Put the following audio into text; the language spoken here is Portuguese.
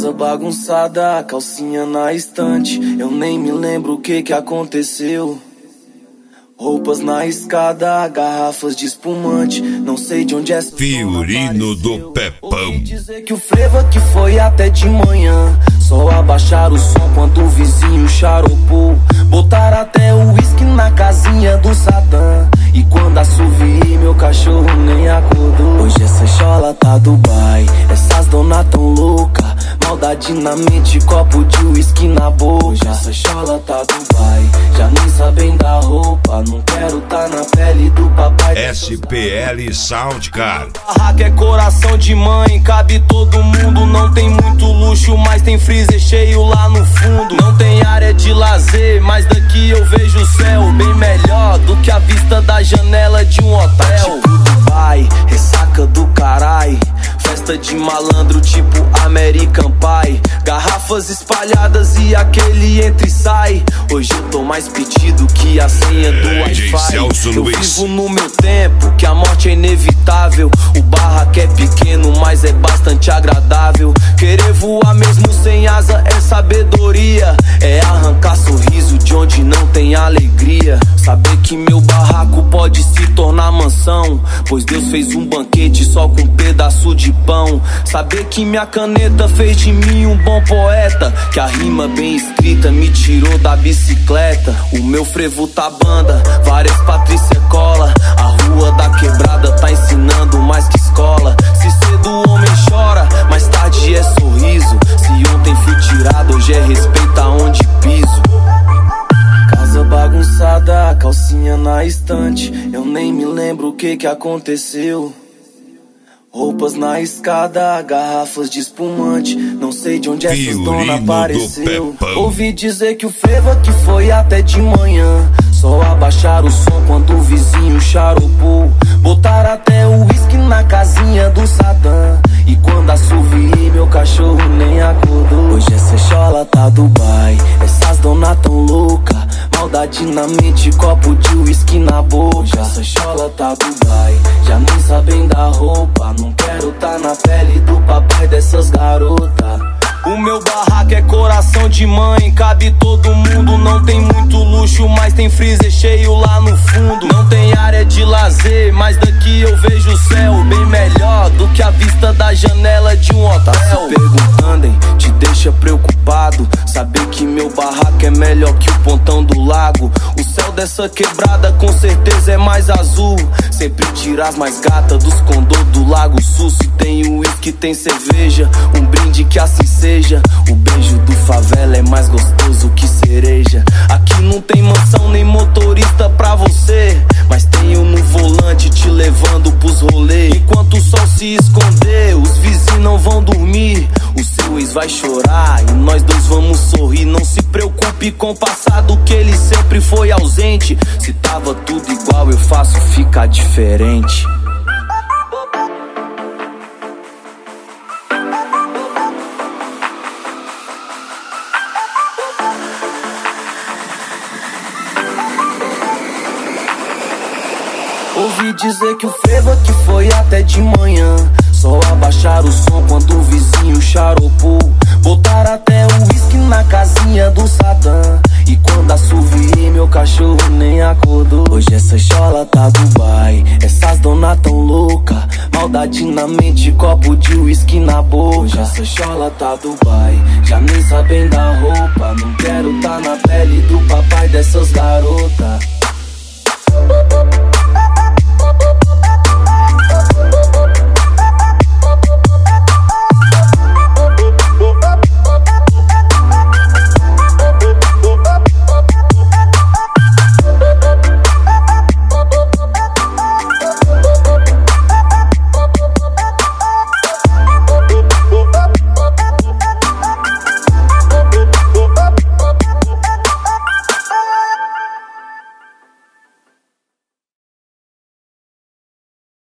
Casa bagunçada, calcinha na estante. Eu nem me lembro o que aconteceu. Roupas na escada, garrafas de espumante. Não sei de onde é essa Fiorino do Pepão. Ouvi dizer que o frevo aqui foi até de manhã. Só abaixaram o som quando o vizinho charopou. Botaram até o uísque na casinha do Sadam. E quando assoviei, meu cachorro nem acordou. Hoje essa chola tá Dubai, essas dona tão louca. Maldade na mente, copo de uísque na boca. Hoje essa chola tá Dubai, já nem sabem da roupa. Não quero tá na pele do papai. SPL Soundcar. Barraca é coração de mãe, cabe todo mundo. Não tem muito luxo, mas tem freezer cheio lá no fundo. Não tem área de lazer, mas daqui eu vejo o céu bem melhor do que a vista da janela de um hotel. Tipo Dubai, ressaca do carai. Festa de malandro tipo American Pie. Garrafas espalhadas e aquele entra e sai. Hoje eu tô mais pedido que a senha do Wi-Fi. Eu vivo no meu tempo, que a morte é inevitável. O barraco é pequeno, mas é bastante agradável. Querer voar mesmo sem asa é sabedoria. É arrancar sorriso de onde não tem alegria. Saber que meu barraco pode se tornar mansão, pois Deus fez um banquete só com um pedaço de pão. Saber que minha caneta fez de mim um bom poeta, que a rima bem escrita me tirou da bicicleta. O meu frevo tá banda, várias Patrícia cola. A rua da quebrada tá ensinando mais que escola. Se cedo o homem chora, mais tarde é sorriso. Se ontem fui tirado, hoje é respeito aonde piso. Casa bagunçada, calcinha na estante. Eu nem me lembro o que aconteceu. Roupas na escada, garrafas de espumante. Não sei de onde essas dona apareceu. Ouvi dizer que o frevo aqui foi até de manhã. Só abaixaram o som quando o vizinho charopou. Botaram até o uísque na casinha do Sadam. E quando assoviei, meu cachorro nem acordou. Hoje essa chola tá Dubai, essas dona tão louca. Maldade na mente, copo de uísque na boca. Hoje essa chola tá Dubai, já nem sabem da roupa. Não quero tá na pele do papai dessas garotas. O meu barraco é coração de mãe, cabe todo mundo. Não tem muito luxo, mas tem freezer cheio lá no fundo. Não tem área de lazer, mas daqui eu vejo o céu bem melhor do que a vista da janela de um hotel. Tá se perguntando, hein? Te deixa preocupado saber que meu barraco é melhor que o pontão do lago. O céu dessa quebrada com certeza é mais azul. Sempre tira as mais gatas dos condô do Lago Sul. Se tem uísque, tem cerveja, um brinde que assim seja. O beijo do favela é mais gostoso que cereja. Aqui não tem mansão nem motorista pra você, mas tenho no volante te levando pros rolês. Enquanto o sol se esconder, os vizinhos não vão dormir. O seu ex vai chorar e nós dois vamos sorrir. Não se preocupe com o passado, que ele sempre foi ausente. Se tava tudo igual, eu faço ficar diferente. Ouvi dizer que o frevo aqui foi até de manhã. Só abaixaram o som quando o vizinho charopou. Botaram até o uísque na casinha do Sadam. E quando assoviei, meu cachorro nem acordou. Hoje essa chola tá Dubai, essas dona tão louca. Maldade na mente, copo de uísque na boca. Hoje essa chola tá Dubai, já nem sabem da roupa. Não quero tá na pele do papai dessas garotas.